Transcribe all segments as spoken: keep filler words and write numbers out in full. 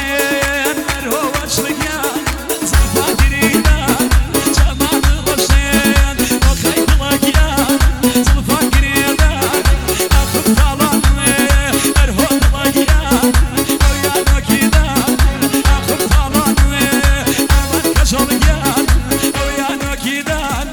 روشن مرو وشلگان زلفا گریدان جمال روشن آخی دلگیان زلفا گریدان آخم تالان مرو دلگیان اویا نکیدان آخم تالان آمد کشلگان اویا نکیدان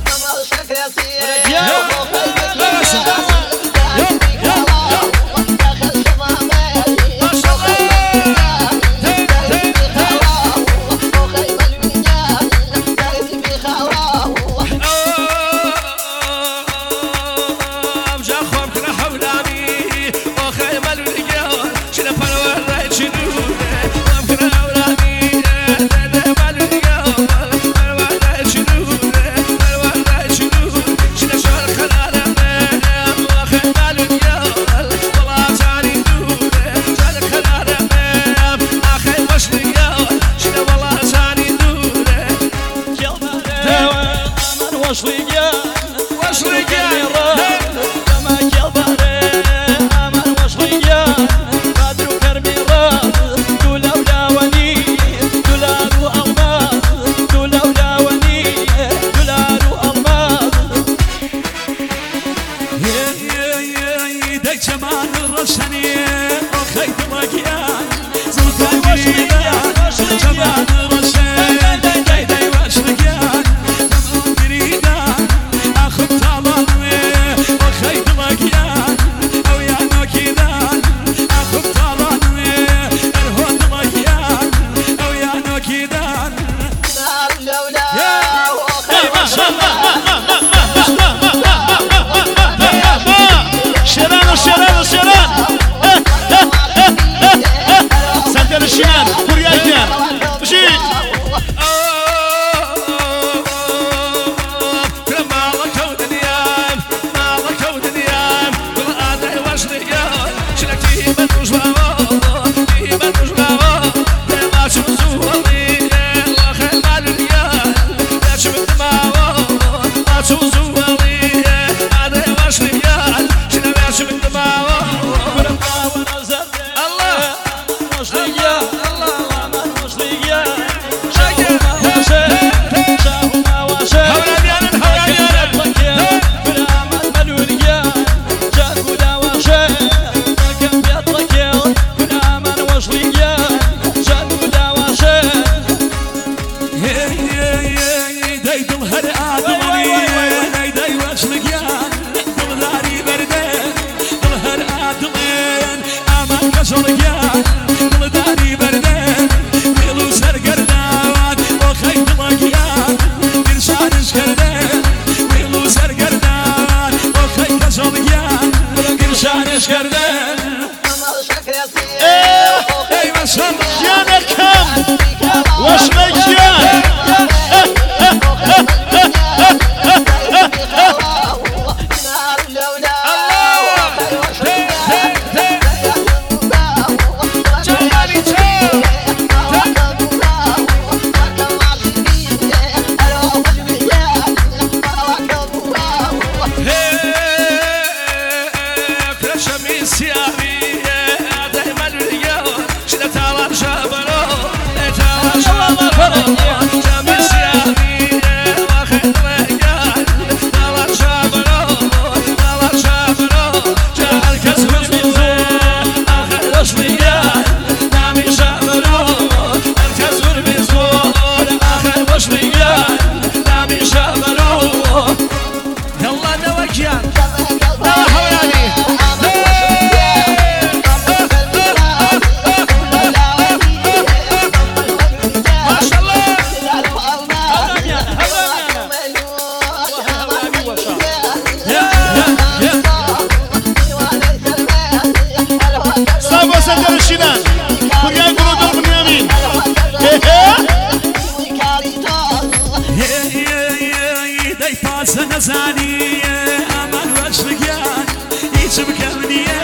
نزاني أمان وشلقيان هيج مكمنية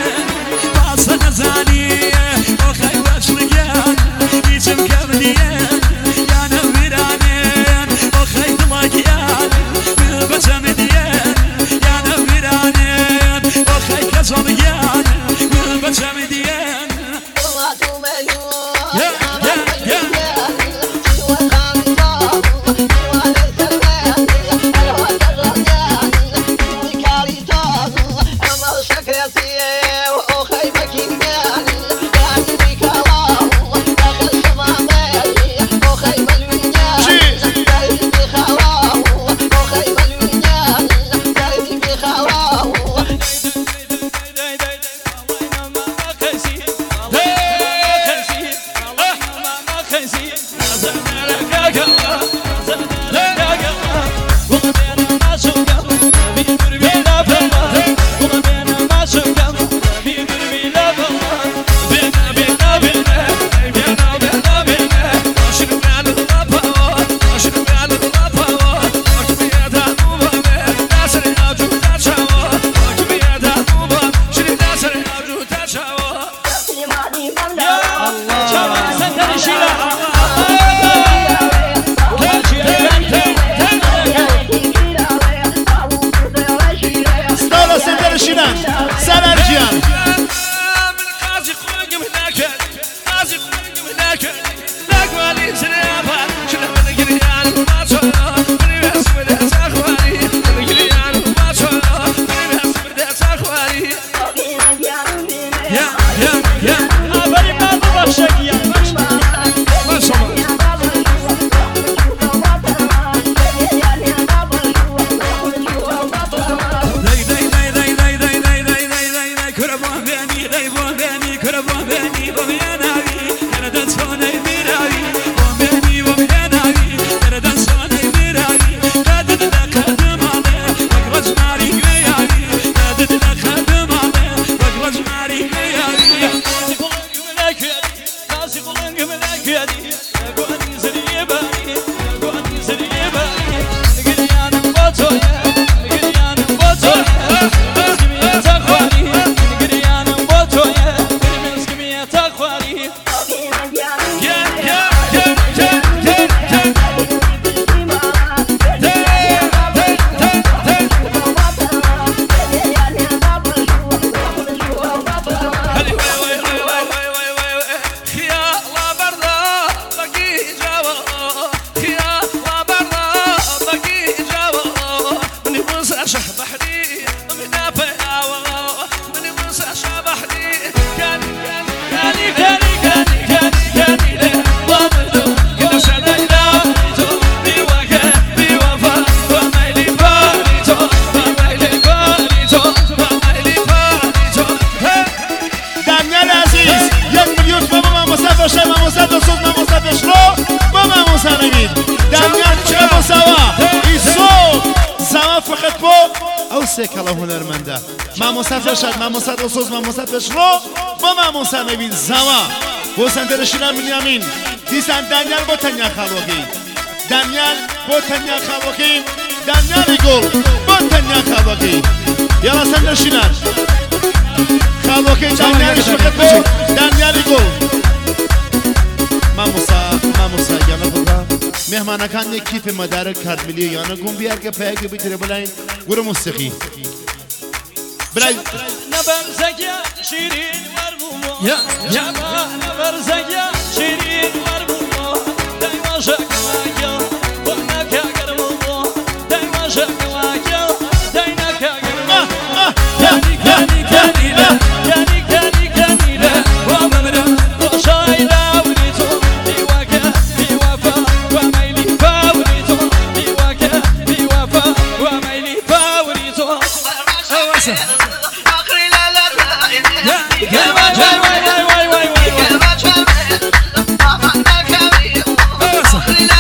باص نزاني وخي وشلقيان هيج مكمنية يا نويرانين وخي دلقيان بالبجمديان يا نويرانين وخي كزلقيان بالبجمديان سکلا هنرمنده ماموسا فرشاد ماموسا دوسوز ماموسا فرشلو با ماموسا نبیل زما بوسن درشینا بنیامین دیسان دانیال با تنیا خالوکی دانیال با تنیا خالوکی دانیال گل با تنیا خالوکی یالا سن درشینا خالوکی دانیالش فقط با دانیال گل ماموسا ماموسا یالا بودا مهمان کان یک کیف مدارک کرد ملی یانا گم بیار که پیاگی بیتره بلاین گروه موسیقی بلاین نبرزك يا شيرين ورمومو يا نبرزك يا شيرين ورمومو دايما شكواك وانا كاقرمومو دايما شكواك دايما كاقرمومو كاني كاني كاني لا كاني كاني كاني لا وممرا وشايلا وريتو بيواكا بيوافا وميلي فاوريتو بيواكا بيوافا وميلي فاوريتو Yeah.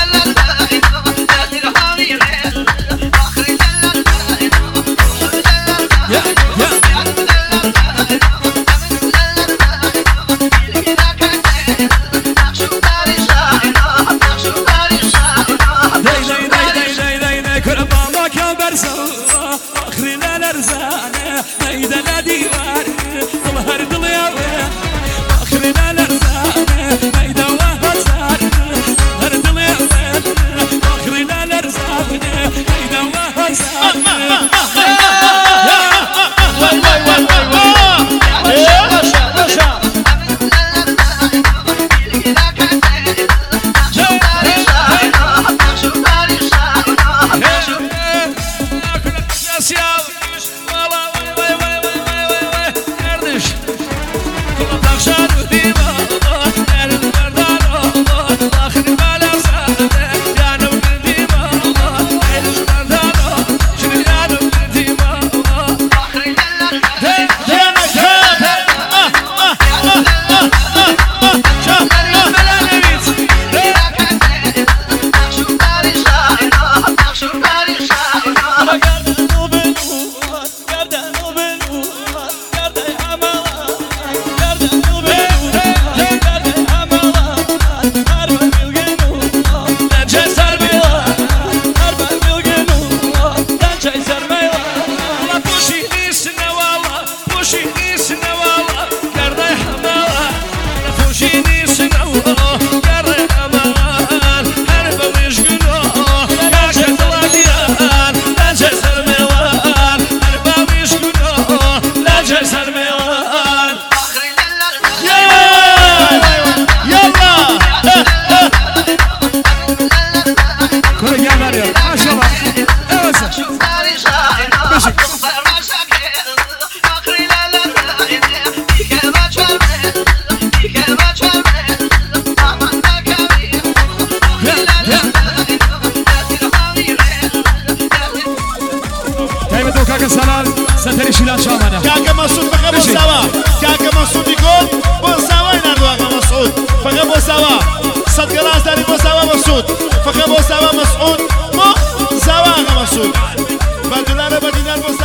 کاکە مەسعود فقط بۆ ساوا کاکە مەسعودی گۆڵ بۆ ساوای ناردووە ئاغا مەسعود فقط بۆ ساوا سەدگە ڕازداری بۆ ساوا مەسعود فقط بۆ ساوا مەسعود بۆ ساوا ئاغا مەسعود بە دولارە بە دینار بۆ ساوا